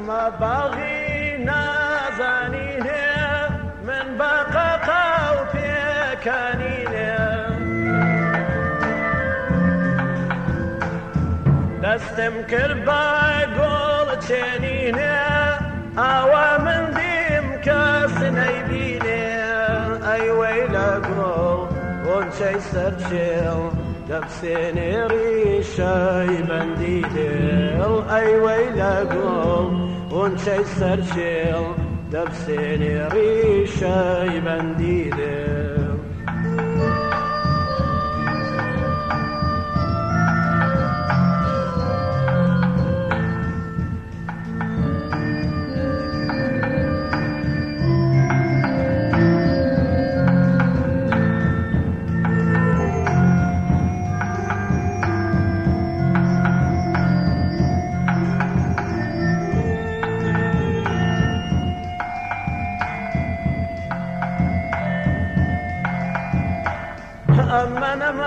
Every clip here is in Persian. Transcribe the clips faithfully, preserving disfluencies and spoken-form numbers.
ئەمە باغی نازانینێ من بە قەقاو پێکانینێ دەستم کرد بە گۆڵ چێنینێ ئاوا من دیم کەس نەیبینێ ئەیوەی لە گۆڵ غۆنچەی سەرچێڵ دەبسێنێ ڕیشەی بەندی دێڵ ئەیوەی لە گۆڵ غۆنچەی سەرچێڵ دەبسێنێ ڕیشەی بەندی دێڵ أمن أمان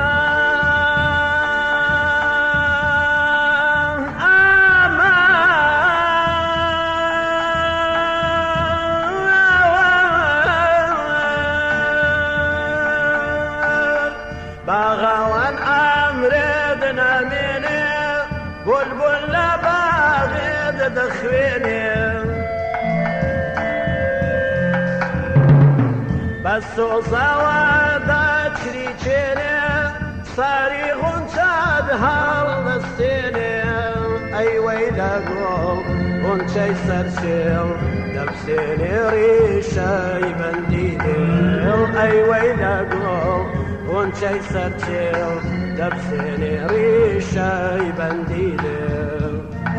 أمان باغوان أمرد ناميني بلبل باغد دخويني بس وصواد چێنێ ساری غونچاد هەڵدەستێنێ ئەیوەی لە گۆڵ غونچەی سەرچێڵ دەبسێنێ ڕیشەی بەندی دێڵ ئەیوەی لە گۆڵ غونچەی سەرچێڵ دەبسێنێ ڕیشەی بەندی دێڵ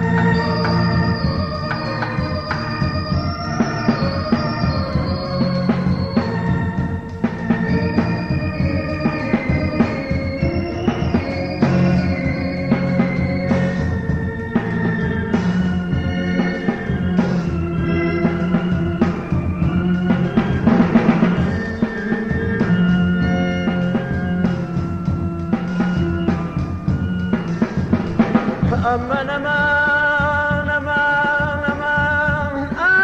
أمان أمان أمان أمان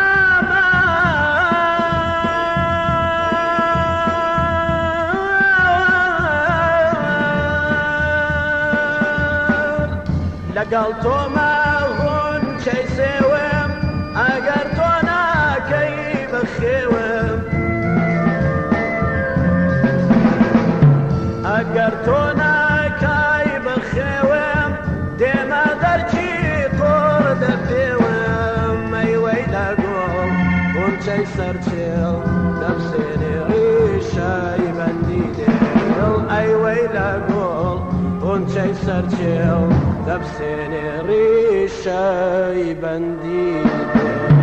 أمان لەگەڵ تۆمە غونچەی سێوم ئەگەر تۆ ناکەی بەخێوم ئەگەر تۆ ناکەی بەخێوم دێمە دەرچی قۆڕ دەپێوم ئەیوەی لە گۆڵ غونچەی سەرچێڵ دەبسێنێ ڕیشەی بەندی دێڵ ئەیوەی لە گۆڵ غونچەی سەرچێڵ دەبسێنێ ڕیشەی بەندی دێڵ